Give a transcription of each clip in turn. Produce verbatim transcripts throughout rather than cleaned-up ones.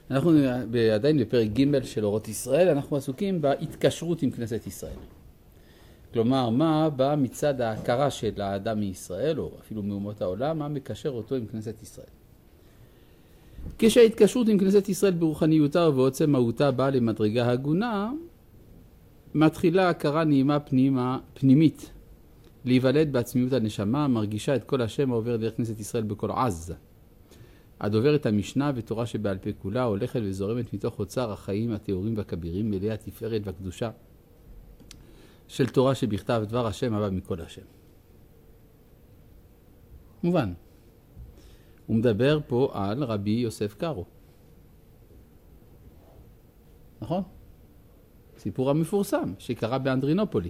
אנחנו עדיין בפרק ג' של אורות ישראל, אנחנו עסוקים בהתקשרות עם כנסת ישראל. כלומר, מה בא מצד ההכרה של האדם מישראל, או אפילו מאומות העולם, מה מקשר אותו עם כנסת ישראל. כשההתקשרות עם כנסת ישראל ברוחניותה ובעוצם מהותה באה למדרגה הגונה, מתחילה הכרה נעימה פנימה, פנימית, להיוולד בעצמיות הנשמה, מרגישה את כל השם העובר דרך כנסת ישראל בכל עז. עד עוברת המשנה ותורה שבעל פה כולה, הולכת וזורמת מתוך אוצר החיים התיאורים והכבירים, מלאה התפארת והקדושה של תורה שבכתב דבר השם הבא מכל השם. מובן. הוא מדבר פה על רבי יוסף קארו. נכון? סיפור המפורסם שקרה באנדרינופולי.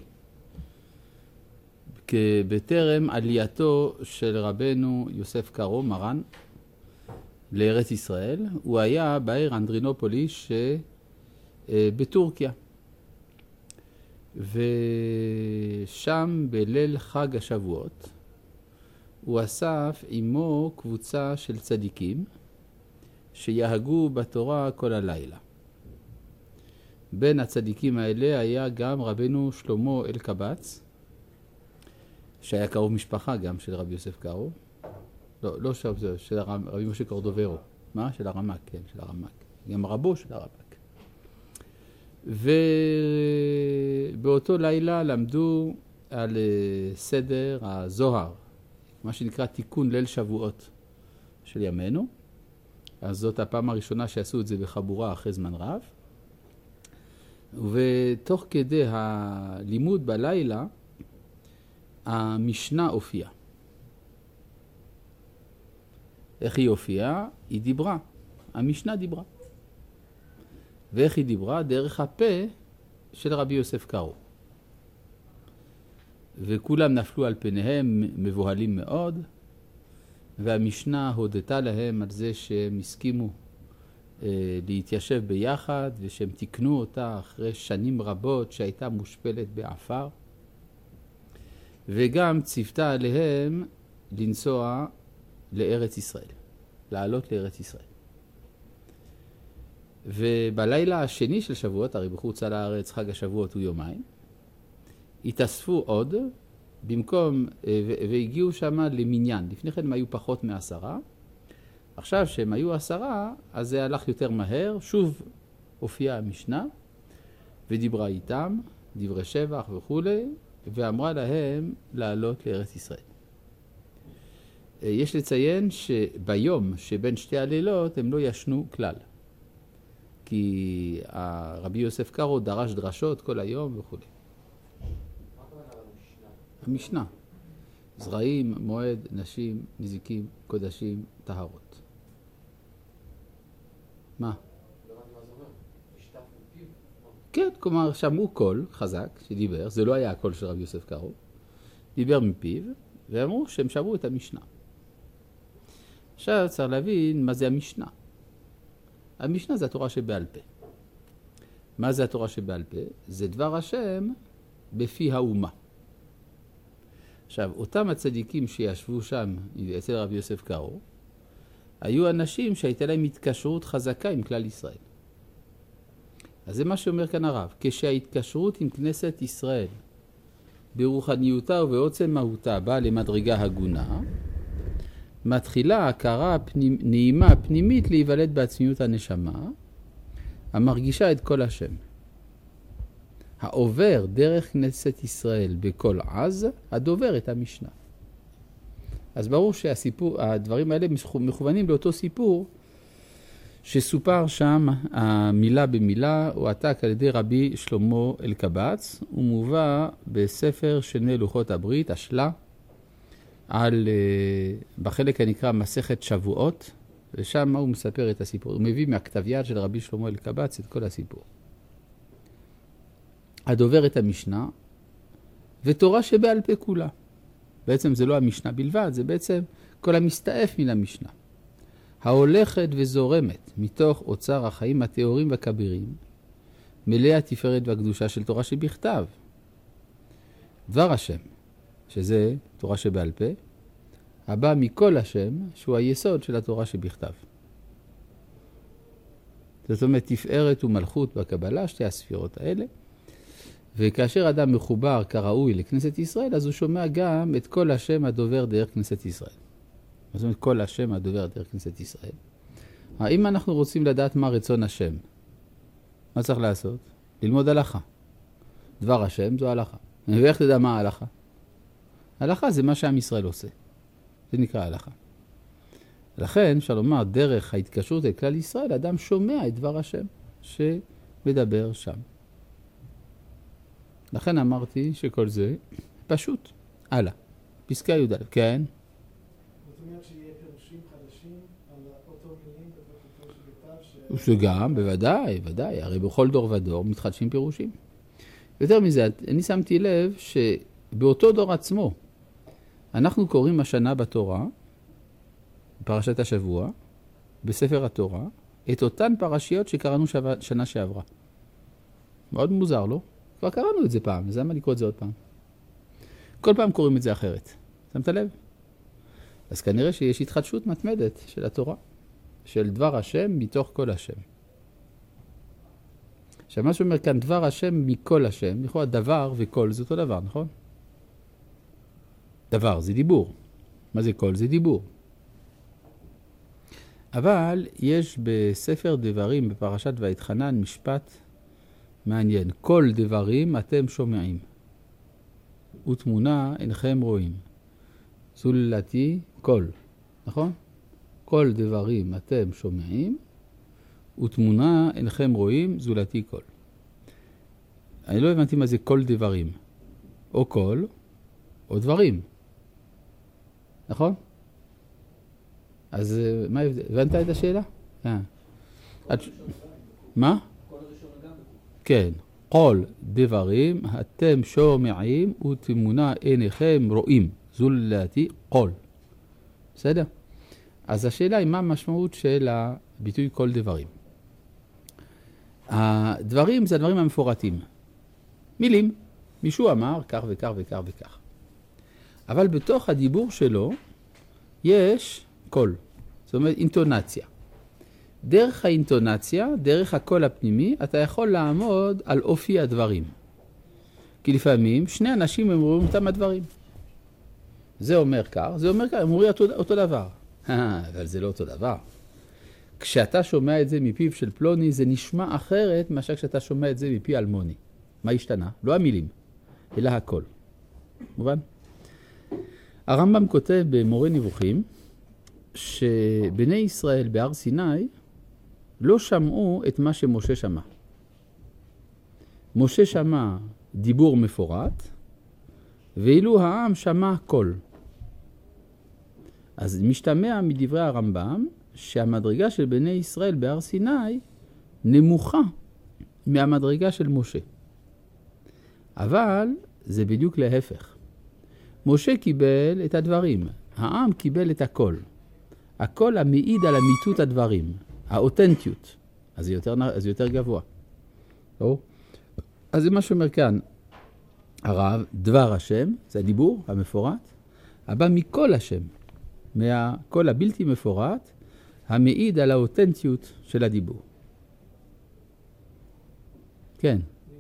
בטרם עלייתו של רבנו יוסף קארו, מרן, לארץ ישראל, הוא היה בעיר אנדרינופולי שבטורקיה. ושם בליל חג השבועות הוא אסף עמו קבוצה של צדיקים שיהגו בתורה כל הלילה. בין הצדיקים האלה היה גם רבנו שלמה אלקבץ, שהיה קרוב משפחה גם של רבי יוסף קארו. לא, לא של, של רבי משה קורדוברו. מה? של הרמק, כן, של הרמק. גם רבו של הרמק. ובאותו לילה למדו על סדר הזוהר, מה שנקרא תיקון ליל שבועות של ימינו. אז זאת הפעם הראשונה שעשו את זה בחבורה אחרי זמן רב. ותוך כדי הלימוד בלילה, המשנה הופיעה. איך היא הופיעה? היא דיברה. המשנה דיברה. ואיך היא דיברה? דרך הפה של רבי יוסף קארו. וכולם נפלו על פניהם מבוהלים מאוד, והמשנה הודתה להם על זה שהם הסכימו אה, להתיישב ביחד, ושהם תיקנו אותה אחרי שנים רבות שהייתה מושפלת בעפר, וגם ציוותה עליהם לנסוע לארץ ישראל, לעלות לארץ ישראל. ובלילה השני של שבועות, הרי בחוץ על הארץ חג השבועות הוא יומיים, התאספו עוד במקום, והגיעו שם למניין. לפני כן הם היו פחות מעשרה. עכשיו שהם היו עשרה, אז זה הלך יותר מהר. שוב הופיעה המשנה ודיברה איתם, דברי שבח וכו', ואמרה להם לעלות לארץ ישראל. יש לציין שביום שבין שתי הלילות הם לא ישנו כלל. כי רבי יוסף קארו דרש דרשות כל היום וכו'. המשנה. זרעים, מועד, נשים, נזיקים, קודשים, טהרות. מה? כן, כלומר, שמעו קול חזק שדיבר, זה לא היה הקול של רבי יוסף קארו, דיבר מפיו, ואמרו שהם שמעו את המשנה. עכשיו צריך להבין מה זה המשנה. המשנה זה התורה שבעל פה. מה זה התורה שבעל פה? זה דבר השם בפי האומה. עכשיו, אותם הצדיקים שישבו שם אצל רבי יוסף קארו, היו אנשים שהייתה להם התקשרות חזקה עם כלל ישראל. אז זה מה שאומר כאן הרב. כשההתקשרות עם כנסת ישראל ברוחניותה ובעוצם מהותה באה למדרגה הגונה, מתחילה הכרה פנימ... נעימה פנימית להיוולד בעצמיות הנשמה, המרגישה את כל השם. העובר דרך כנסת ישראל בכל עז, הדובר את המשנה. אז ברור שהסיפור, הדברים האלה מכוונים לאותו סיפור שסופר שם המילה במילה, הוא עתק על ידי רבי שלמה אלקבץ, הוא מובא בספר שני לוחות הברית, השלה, על, בחלק הנקרא מסכת שבועות, ושם הוא מספר את הסיפור. הוא מביא מהכתב יד של רבי שלמה אלקבץ את כל הסיפור. הדובר את המשנה, ותורה שבעל פה כולה. בעצם זה לא המשנה בלבד, זה בעצם כל המסתעף מן המשנה. ההולכת וזורמת מתוך אוצר החיים התיאורים והכבירים, מלאה התפארת והקדושה של תורה שבכתב. דבר השם, שזה תורה שבעל פה, הבא מכל השם, שהוא היסוד של התורה שבכתב. זאת אומרת, תפארת ומלכות בקבלה, שתי הספירות האלה. וכאשר אדם מחובר כראוי לכנסת ישראל, אז הוא שומע גם את כל השם הדובר דרך כנסת ישראל. זאת אומרת, כל השם הדובר דרך כנסת ישראל. האם אנחנו רוצים לדעת מה רצון השם? מה צריך לעשות? ללמוד הלכה. דבר השם זו הלכה. ואיך תדע מה ההלכה? הלכה זה מה שעם ישראל עושה. זה נקרא הלכה. לכן, אפשר לומר, דרך ההתקשרות אל כלל ישראל, אדם שומע את דבר השם שמדבר שם. לכן אמרתי שכל זה פשוט. הלאה. פסקה י"א. כן? זאת אומרת שיהיה פירושים חדשים על אותו מילים ובכתוב של שגם, בוודאי, בוודאי. הרי בכל דור ודור מתחדשים פירושים. יותר מזה, אני שמתי לב שבאותו דור עצמו, אנחנו קוראים השנה בתורה, פרשת השבוע, בספר התורה, את אותן פרשיות שקראנו שנה שעברה. מאוד מוזר, לא? כבר קראנו את זה פעם, אז למה לקרוא את זה עוד פעם? כל פעם קוראים את זה אחרת. שמת לב? אז כנראה שיש התחדשות מתמדת של התורה, של דבר השם מתוך כל השם. עכשיו, מה שאומר כאן, דבר השם מכל השם, לכאורה דבר וכל זה אותו דבר, נכון? דבר זה דיבור. מה זה כל? זה דיבור. אבל יש בספר דברים, בפרשת ויתחנן, משפט מעניין. כל דברים אתם שומעים, ותמונה אינכם רואים. זולתי כל, נכון? כל דברים אתם שומעים, ותמונה אינכם רואים, זולתי כל. אני לא הבנתי מה זה כל דברים. או כל, או דברים. נכון? אז מה הבנת את השאלה? אה. מה? כן. כל דברים אתם שומעים ותמונה עיניכם רואים. זולתי כל. בסדר? אז השאלה היא מה המשמעות של הביטוי כל דברים. הדברים זה הדברים המפורטים. מילים. מישהו אמר כך וכך וכך וכך. אבל בתוך הדיבור שלו יש קול. זאת אומרת אינטונציה. דרך האינטונציה, דרך הקול הפנימי, אתה יכול לעמוד על אופי הדברים. כי לפעמים שני אנשים אומרים אותם הדברים. זה אומר כך, זה אומר כך, הם אומרים אותו, אותו דבר. אבל זה לא אותו דבר. כשאתה שומע את זה מפיו של פלוני, זה נשמע אחרת מאשר כשאתה שומע את זה מפי אלמוני. מה השתנה? לא המילים, אלא הקול. מובן? הרמב"ם כותב במורה נבוכים, שבני ישראל בהר סיני לא שמעו את מה שמשה שמע. משה שמע דיבור מפורט, ואילו העם שמע קול. אז משתמע מדברי הרמב"ם שהמדרגה של בני ישראל בהר סיני נמוכה מהמדרגה של משה. אבל זה בדיוק להפך. משה קיבל את הדברים, העם קיבל את הקול. הקול המעיד על אמיתות הדברים, האותנטיות. אז זה יותר, אז זה יותר גבוה. לא? אז זה מה שאומר כאן, הרב, דבר השם, זה הדיבור המפורט, הבא מכל השם, מהקול הבלתי מפורט, המעיד על האותנטיות של הדיבור. כן.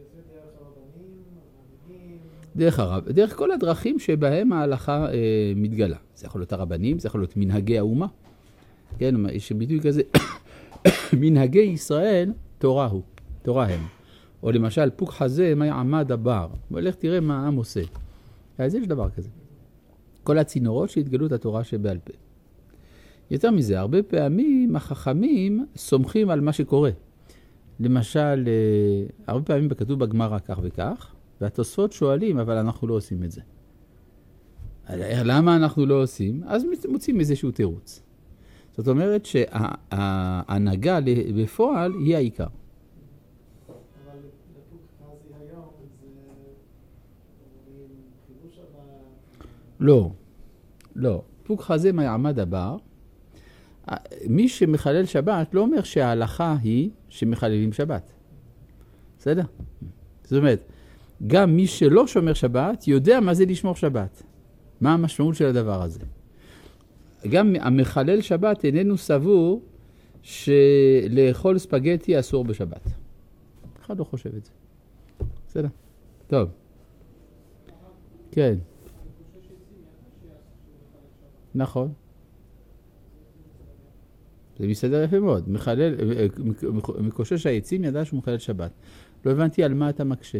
דרך הרב, דרך כל הדרכים שבהם ההלכה אה, מתגלה. זה יכול להיות הרבנים, זה יכול להיות מנהגי האומה. כן, יש ביטוי כזה, מנהגי ישראל, תורה הוא, תורה הם. או למשל, פוק חזה, מה יעמד הבר. בוא, לך תראה מה העם עושה. אז יש דבר כזה. כל הצינורות שהתגלו את התורה שבעל פה. יותר מזה, הרבה פעמים החכמים סומכים על מה שקורה. למשל, הרבה פעמים כתוב בגמרא כך וכך, והתוספות שואלים, אבל אנחנו לא עושים את זה. למה אנחנו לא עושים? אז מוצאים איזשהו תירוץ. זאת אומרת שההנהגה בפועל היא העיקר. אבל לפוק חזי היום זה חידוש הבא... לא, לא. פוק חזי מה יעמד הבר, מי שמחלל שבת לא אומר שההלכה היא שמחללים שבת. בסדר? זאת אומרת, גם מי שלא שומר שבת יודע מה זה לשמור שבת. מה המשמעות של הדבר הזה. גם המחלל שבת איננו סבור שלאכול ספגטי אסור בשבת. אחד לא חושב את זה. בסדר? טוב. כן. נכון. זה מסתדר יפה מאוד. מחלל, מקושש העצים ידע שהוא מחלל שבת. לא הבנתי על מה אתה מקשה.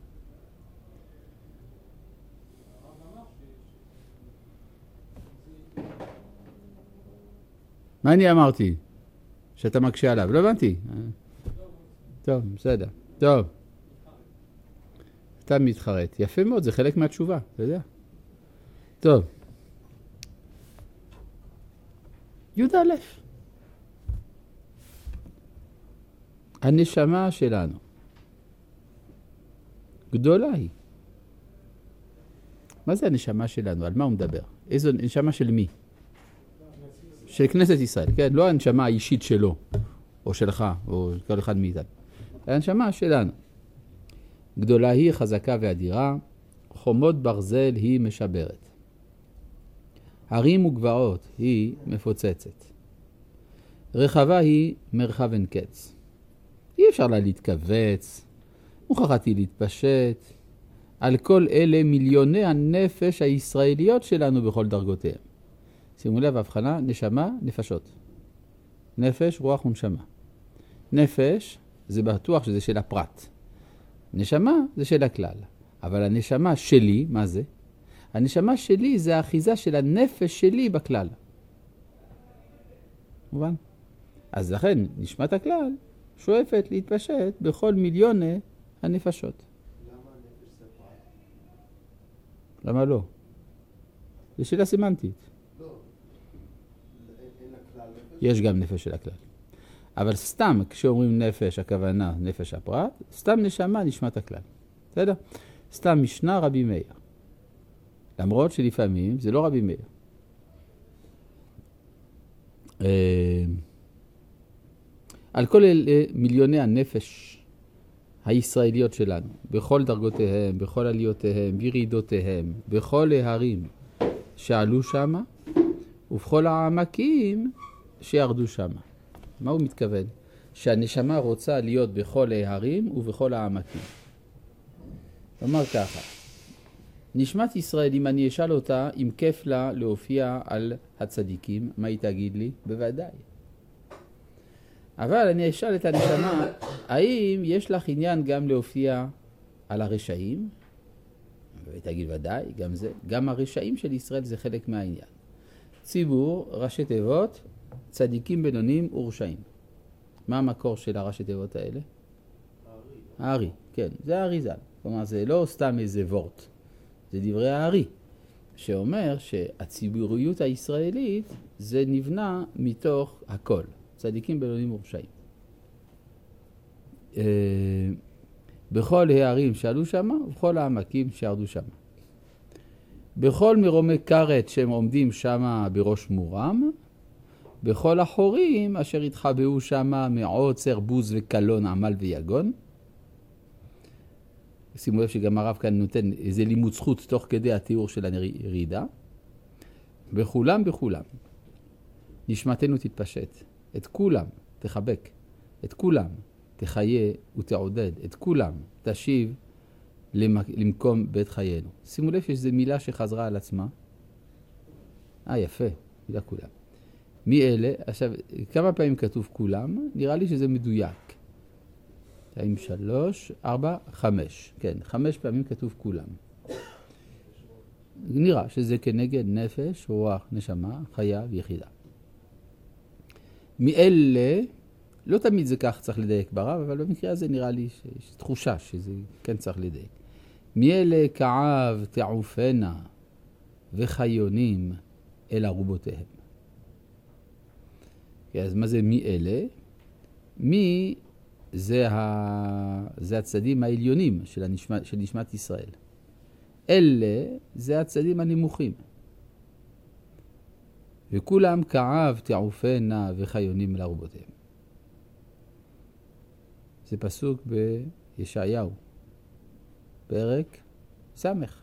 מה אני אמרתי? שאתה מקשה עליו. לא הבנתי. טוב, בסדר. טוב. אתה מתחרט. יפה מאוד, זה חלק מהתשובה, אתה יודע. טוב. יהודה א'. הנשמה שלנו. גדולה היא. מה זה הנשמה שלנו? על מה הוא מדבר? איזו נשמה של מי? של כנסת ישראל, כן? לא הנשמה האישית שלו, או שלך, או כל אחד מאיתנו. הנשמה שלנו. גדולה היא, חזקה ואדירה, חומות ברזל היא משברת. הרים וגבעות היא מפוצצת. רחבה היא מרחב אין קץ. אי אפשר לה להתכווץ, מוכרחת היא להתפשט. על כל אלה מיליוני הנפש הישראליות שלנו בכל דרגותיהם. שימו לב, הבחנה, נשמה, נפשות. נפש, רוח ונשמה. נפש, זה בטוח שזה של הפרט. נשמה, זה של הכלל. אבל הנשמה שלי, מה זה? הנשמה שלי זה האחיזה של הנפש שלי בכלל. מובן? אז לכן, נשמת הכלל שואפת להתפשט בכל מיליוני הנפשות. למה הנפש זה פרט? למה לא? זה שאלה סמנטית. לא. אין הכלל נפש? יש גם נפש של הכלל. אבל סתם, כשאומרים נפש, הכוונה נפש הפרט, סתם נשמה נשמת הכלל. בסדר? סתם משנה רבי מאיר. למרות שלפעמים זה לא רבי מאיר. על כל אלה מיליוני הנפש הישראליות שלנו, בכל דרגותיהם, בכל עליותיהם, בירידותיהם, בכל ההרים שעלו שמה, ובכל העמקים שירדו שמה. מה הוא מתכוון? שהנשמה רוצה להיות בכל ההרים ובכל העמקים. כלומר ככה, נשמת ישראל, אם אני אשאל אותה, אם כיף לה להופיע על הצדיקים, מה היא תגיד לי? בוודאי. אבל אני אשאל את הנשמה, האם יש לך עניין גם להופיע על הרשעים? והיא תגיד ודאי, גם זה. גם הרשעים של ישראל זה חלק מהעניין. ציבור, ראשי תיבות, צדיקים בינוניים ורשעים. מה המקור של הראשי תיבות האלה? הארי. הארי, כן. זה הארי ז"ל. כלומר, זה לא סתם איזה וורט. זה דברי הארי, שאומר שהציבוריות הישראלית זה נבנה מתוך הכל. צדיקים בינוניים ורשעים. בכל הערים שעלו שמה ובכל העמקים שירדו שמה. בכל מרומי קרת שהם עומדים שמה בראש מורם, בכל החורים אשר התחבאו שמה מעוצר, בוז וקלון, עמל ויגון. שימו לב שגם הרב כאן נותן איזה לימוד זכות תוך כדי התיאור של הירידה. בכולם, בכולם. נשמתנו תתפשט. את כולם תחבק. את כולם תחיה ותעודד. את כולם תשיב למקום בית חיינו. שימו לב שזו מילה שחזרה על עצמה. אה, יפה. מילה כולם. מי אלה? עכשיו, כמה פעמים כתוב כולם? נראה לי שזה מדויק. עם שלוש, ארבע, חמש. כן, חמש פעמים כתוב כולם. נראה שזה כנגד נפש, רוח, נשמה, חיה ויחידה. מאלה, לא תמיד זה כך צריך לדייק ברב, אבל במקרה הזה נראה לי שיש תחושה שזה כן צריך לדייק. מאלה כעב תעופנה וחיונים אל ארובותיהם. אז מה זה מאלה? מי זה, ה... זה הצדים העליונים של, הנשמת, של נשמת ישראל. אלה זה הצדים הנמוכים. וכולם כעב תעופנה וחיונים אל ארובותיהם. זה פסוק בישעיהו, פרק סמך.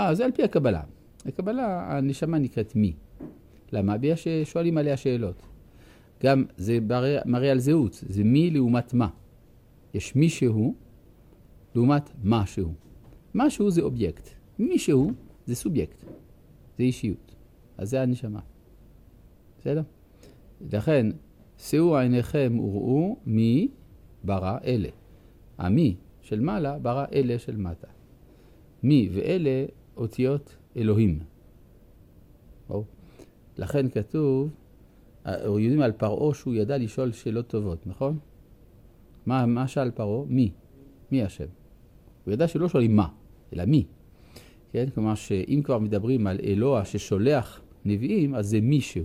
אה, זה על פי הקבלה. הקבלה, הנשמה נקראת מי. למה? בגלל ששואלים עליה שאלות. גם זה מראה על זהות, זה מי לעומת מה. יש מישהו לעומת משהו. משהו זה אובייקט. מישהו זה סובייקט. זה אישיות. אז זה הנשמה. בסדר? לכן, שאו עיניכם וראו מי ברא אלה. המי של מעלה ברא אלה של מטה. מי ואלה אותיות אלוהים. או. לכן כתוב, יודעים על פרעה שהוא ידע לשאול שאלות טובות, נכון? מה, מה שאל פרעה? מי? מי השם? הוא ידע שלא שואלים מה, אלא מי. כן? כלומר שאם כבר מדברים על אלוה ששולח נביאים, אז זה מישהו.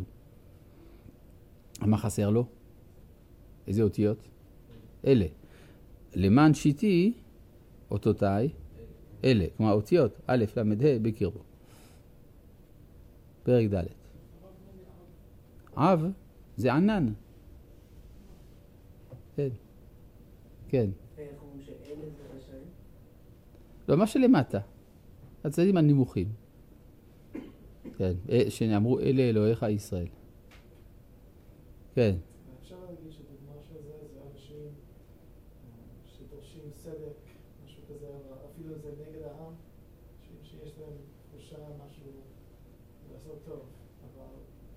מה חסר לו? איזה אותיות? אלה. למען שיטי, אותותיי, אלה. כלומר אותיות, א', למד, ה', בקרבו. פרק ד'. אב זה ענן. כן. כן. איך אומרים שאלה זה רשעים? לא, מה שלמטה. הצדדים הנמוכים. כן. שאמרו אלה אלוהיך ישראל. כן. אפשר להגיד שדוגמה של זה, זה אנשים שדורשים צדק, משהו כזה, אפילו זה נגד העם, שיש להם תחושה משהו לעשות טוב, אבל...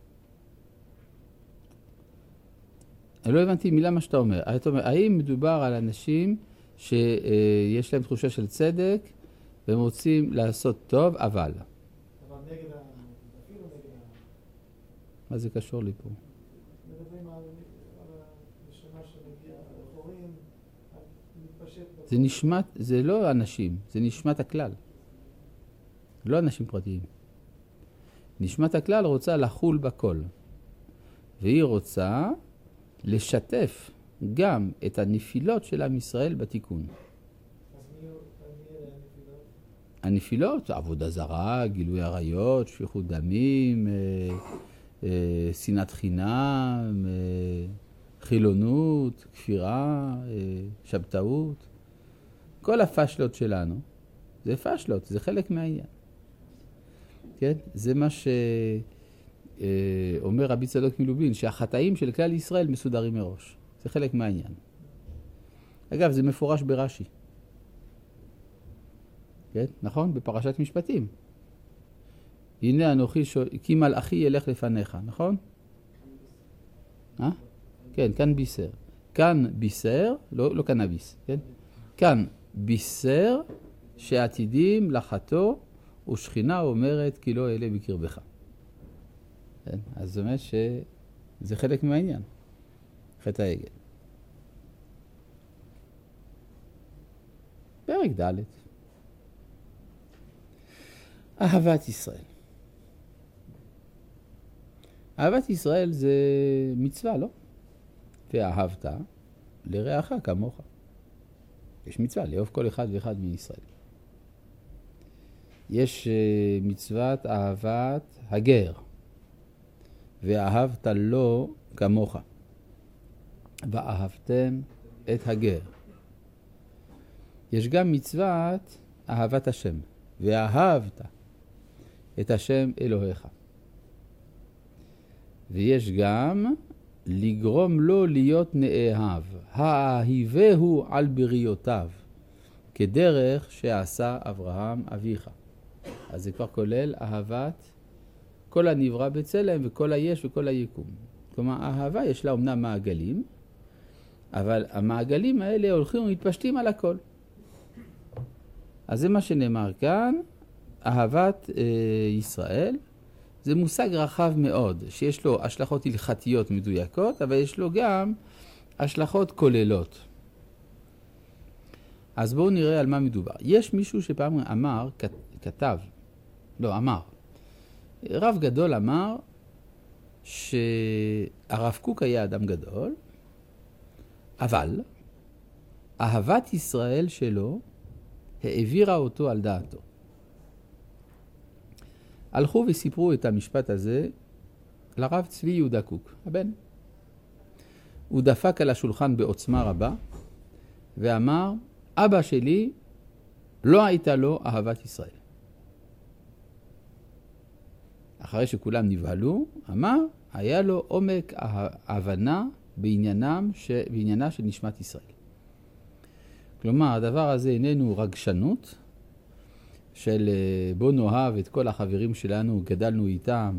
אני לא הבנתי מילה מה שאתה אומר. אתה אומר, האם מדובר על אנשים שיש להם תחושה של צדק, והם רוצים לעשות טוב, אבל... אבל נגד העם, אפילו נגד העם. מה זה קשור לי פה? מדברים על הנשמה שמגיעה, על החורים, מתפשט... זה נשמת, זה לא אנשים, זה נשמת הכלל. לא אנשים פרטיים. נשמת הכלל רוצה לחול בכל. והיא רוצה לשתף גם את הנפילות של עם ישראל בתיקון. אז מי אלה הנפילות? הנפילות, עבודה זרה, גילוי עריות, שפיכות דמים, אה, אה, שנאת חינם, אה, חילונות, כפירה, אה, שבתאות. כל הפשלות שלנו, זה פשלות, זה חלק מהעניין. כן? זה מה שאומר רבי צדוק מלובין, שהחטאים של כלל ישראל מסודרים מראש. זה חלק מהעניין. אגב, זה מפורש ברש"י. כן? נכון? בפרשת משפטים. הנה אנוכי שואל, כי מלאכי ילך לפניך, נכון? אה? כן, כאן בישר. כאן בישר, לא, לא קנאביס, כן? כאן בישר שעתידים לחתו ושכינה אומרת כי לא אלה בקרבך. כן? אז זאת אומרת שזה חלק מהעניין. חטא העגל. פרק ד' אהבת ישראל. אהבת ישראל זה מצווה, לא? ואהבת לרעך כמוך. יש מצווה, לאהוב כל אחד ואחד מישראל. יש מצוות אהבת הגר, ואהבת לו כמוך. ואהבתם את הגר. יש גם מצוות אהבת השם, ואהבת את השם אלוהיך. ויש גם לגרום לו להיות נאהב, האהיבהו על בריותיו, כדרך שעשה אברהם אביך. אז זה כבר כולל אהבת כל הנברא בצלם וכל היש וכל היקום. כלומר, האהבה יש לה אומנם מעגלים, אבל המעגלים האלה הולכים ומתפשטים על הכל. אז זה מה שנאמר כאן, אהבת אה, ישראל, זה מושג רחב מאוד, שיש לו השלכות הלכתיות מדויקות, אבל יש לו גם השלכות כוללות. אז בואו נראה על מה מדובר. יש מישהו שפעם אמר, כתב, לא, אמר, רב גדול אמר שהרב קוק היה אדם גדול, אבל אהבת ישראל שלו העבירה אותו על דעתו. הלכו וסיפרו את המשפט הזה לרב צבי יהודה קוק, הבן. הוא דפק על השולחן בעוצמה רבה ואמר, אבא שלי לא הייתה לו אהבת ישראל. אחרי שכולם נבהלו, אמר, היה לו עומק ההבנה בעניינם, ש... בעניינה של נשמת ישראל. כלומר, הדבר הזה איננו רגשנות, של בוא נאהב את כל החברים שלנו, גדלנו איתם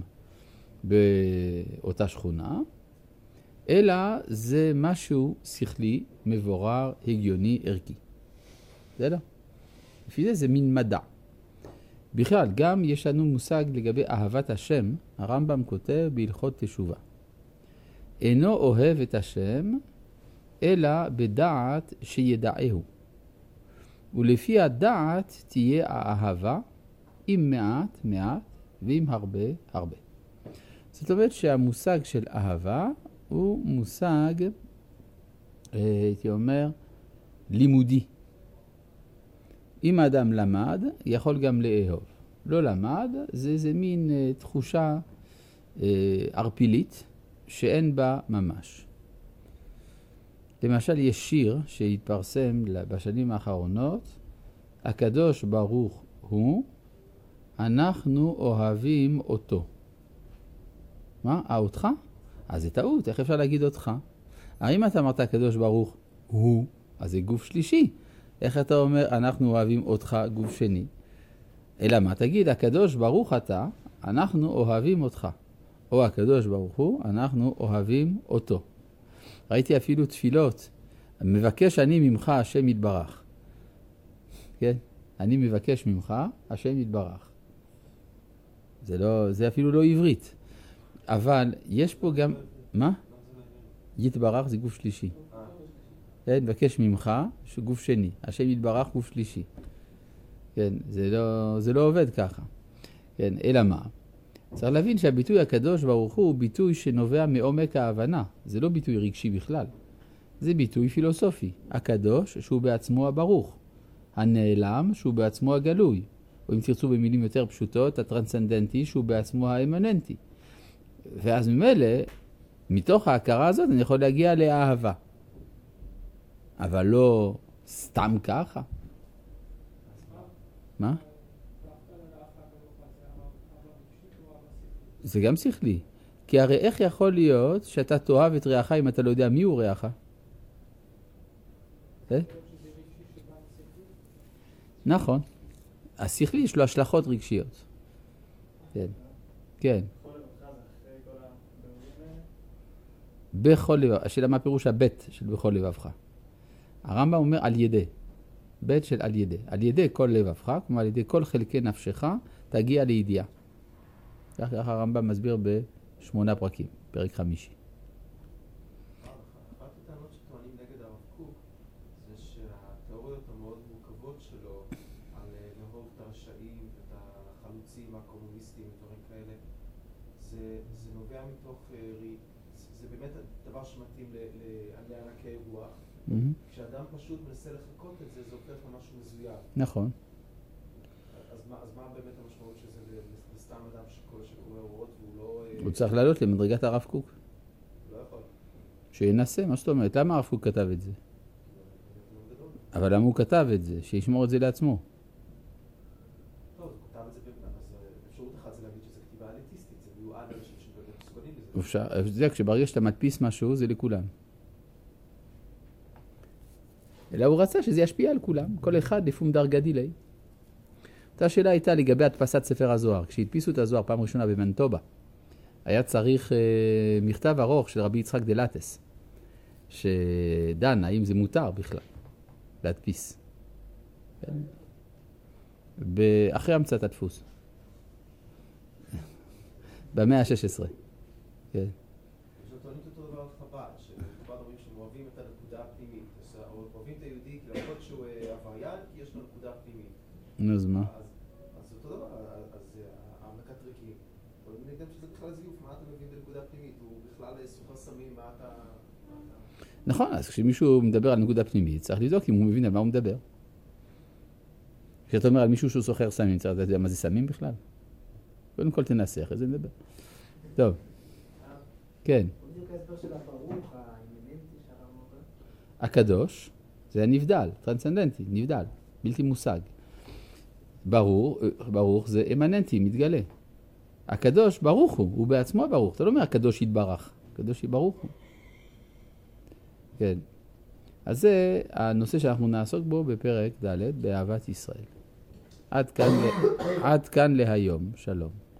באותה שכונה, אלא זה משהו שכלי, מבורר, הגיוני, ערכי. זה לא. לפי זה זה מין מדע. בכלל, גם יש לנו מושג לגבי אהבת השם, הרמב"ם כותב בהלכות תשובה. אינו אוהב את השם, אלא בדעת שידעהו. ולפי הדעת תהיה האהבה, עם מעט, מעט, ועם הרבה, הרבה. זאת אומרת שהמושג של אהבה הוא מושג, הייתי אומר, לימודי. אם האדם למד, יכול גם לאהוב. לא למד, זה איזה מין אה, תחושה אה, ערפילית שאין בה ממש. למשל, יש שיר שהתפרסם בשנים האחרונות, הקדוש ברוך הוא, אנחנו אוהבים אותו. מה? אה, אותך? אז זה טעות, איך אפשר להגיד אותך? האם אתה אמרת הקדוש ברוך הוא, אז זה גוף שלישי. איך אתה אומר, אנחנו אוהבים אותך, גוף שני? אלא מה? תגיד, הקדוש ברוך אתה, אנחנו אוהבים אותך. או הקדוש ברוך הוא, אנחנו אוהבים אותו. ראיתי אפילו תפילות, מבקש אני ממך, השם יתברך. כן? אני מבקש ממך, השם יתברך. זה לא, זה אפילו לא עברית. אבל יש פה גם, מה? יתברך זה גוף שלישי. כן, מבקש ממך, גוף שני. השם יתברך גוף שלישי. כן, זה לא, זה לא עובד ככה. כן, אלא מה? צריך להבין שהביטוי הקדוש ברוך הוא הוא ביטוי שנובע מעומק ההבנה. זה לא ביטוי רגשי בכלל. זה ביטוי פילוסופי. הקדוש שהוא בעצמו הברוך. הנעלם שהוא בעצמו הגלוי. או אם תרצו במילים יותר פשוטות, הטרנסצנדנטי שהוא בעצמו האמננטי. ואז ממילא, מתוך ההכרה הזאת אני יכול להגיע לאהבה. אבל לא סתם ככה. מה? זה גם שכלי. כי הרי איך יכול להיות שאתה תאהב את רעך אם אתה לא יודע מי הוא רעך? אה? נכון. השכלי יש לו השלכות רגשיות. כן. כן. בכל לבב. השאלה מה פירוש הבית של בכל לבבך? הרמב"ם אומר על ידי. בית של על ידי. על ידי כל לבבך, כלומר על ידי כל חלקי נפשך, תגיע לידיעה. כך הרמב"ם מסביר בשמונה פרקים, פרק חמישי. אחת הטענות שטוענים נגד הרב קוק זה שהתיאוריות המאוד מורכבות שלו על לאהוב את הרשעים ואת החלוצים הקומוניסטים ודברים כאלה, זה, זה נובע מתוך, זה באמת דבר שמתאים לענקי רוח. כשאדם פשוט מנסה לחכות את זה, זה הופך למשהו מזויף. נכון. אז מה, אז מה באמת המשמעות שזה לסתם אדם שקורא אורות והוא לא... הוא צריך לעלות למדרגת הרב קוק. לא יכול. שינסה, מה זאת אומרת? למה הרב קוק כתב את זה? אבל למה הוא כתב את זה? שישמור את זה לעצמו. טוב, הוא כתב את זה באמת, אז אפשרות אחת זה להגיד שזה כתיבה אליטיסטית, זה מיועד אנשים שבאמת מסוגלים בזה. זה כשברגע שאתה מדפיס משהו, זה לכולם. אלא הוא רצה שזה ישפיע על כולם, כל אחד לפום דרגה דילי. אותה שאלה הייתה לגבי הדפסת ספר הזוהר. כשהדפיסו את הזוהר פעם ראשונה במנטובה, היה צריך אה, מכתב ארוך של רבי יצחק דלטס, שדן האם זה מותר בכלל להדפיס. כן? אחרי המצאת הדפוס. במאה ה-שש עשרה. כן. טוענים אותו דבר על חב"ד, שחב"ד אומרים שהם אוהבים את הנקודה הפנימית. אוהבים את היהודי למרות שהוא עבריין, כי יש לו נקודה פנימית. נו, אז מה? אז אותו דבר, אז העמקת ריקים. אבל אני יודע שזה בכלל זיוף, מה אתה מבין בנקודה פנימית? הוא בכלל סוחר סמים, מה אתה... נכון, אז כשמישהו מדבר על נקודה פנימית, צריך לבדוק אם הוא מבין על מה הוא מדבר. כשאתה אומר על מישהו שהוא סוחר סמים, צריך לדעת מה זה סמים בכלל? קודם כל תנסח, איזה נדבר. טוב. כן. הקדוש זה הנבדל, טרנסצנדנטי, נבדל, בלתי מושג. ברור, ברוך זה אמננטי, מתגלה. הקדוש ברוך הוא, הוא בעצמו ברוך. אתה לא אומר הקדוש יתברך, הקדוש ברוך הוא. כן. אז זה הנושא שאנחנו נעסוק בו בפרק ד' באהבת ישראל. עד כאן, עד כאן להיום. שלום.